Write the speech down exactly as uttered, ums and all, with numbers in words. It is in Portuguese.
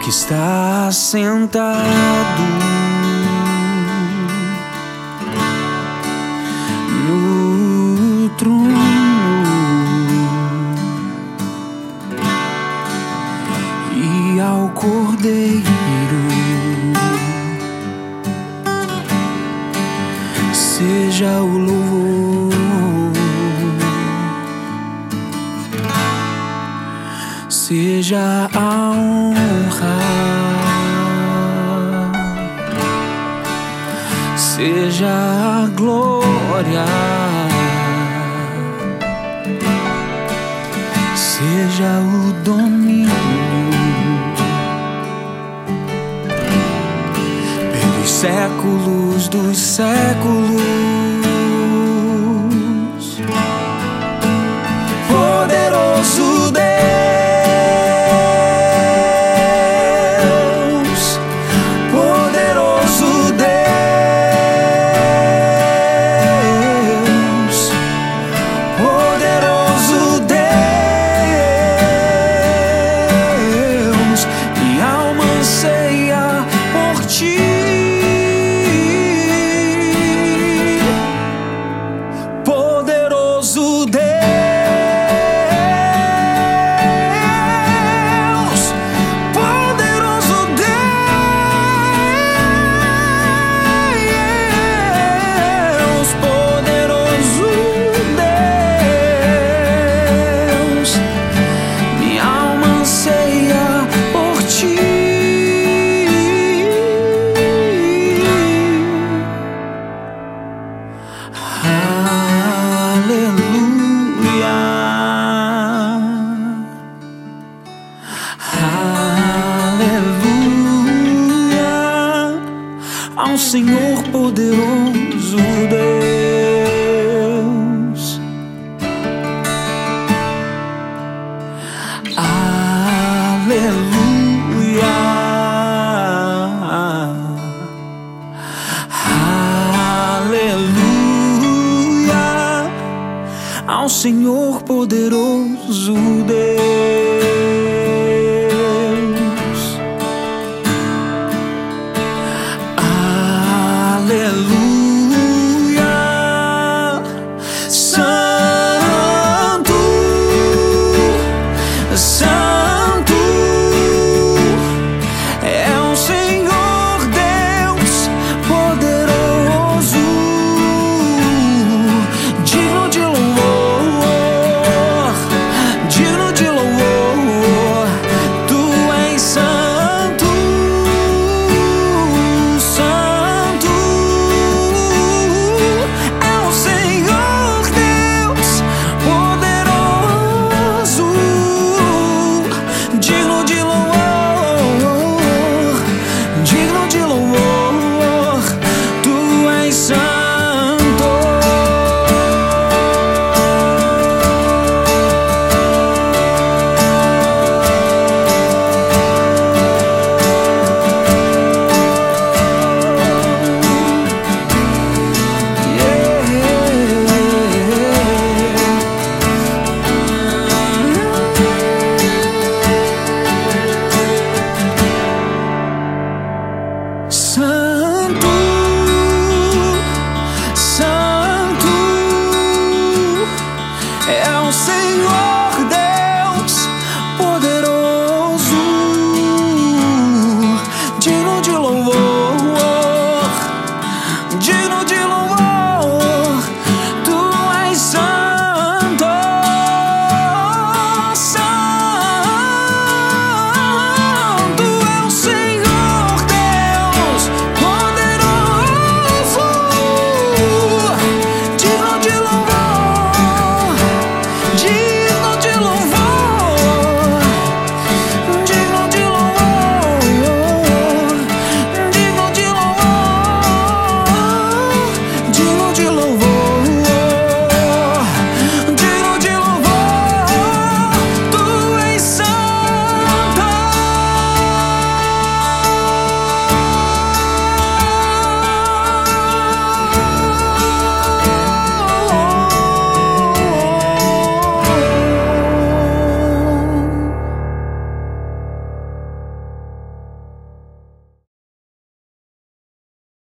que está sentado no trono, e ao Cordeiro seja o louvor, seja a honra, seja a glória, seja o domínio pelos séculos dos séculos. Poderoso Deus, poderoso Deus, poderoso Deus, minha alma anseia por ti. Poderoso Deus, poderoso Deus, poderoso Deus, minha alma anseia por ti. Aleluia, aleluia, ao Senhor poderoso Deus. Aleluia, aleluia, ao Senhor poderoso Deus.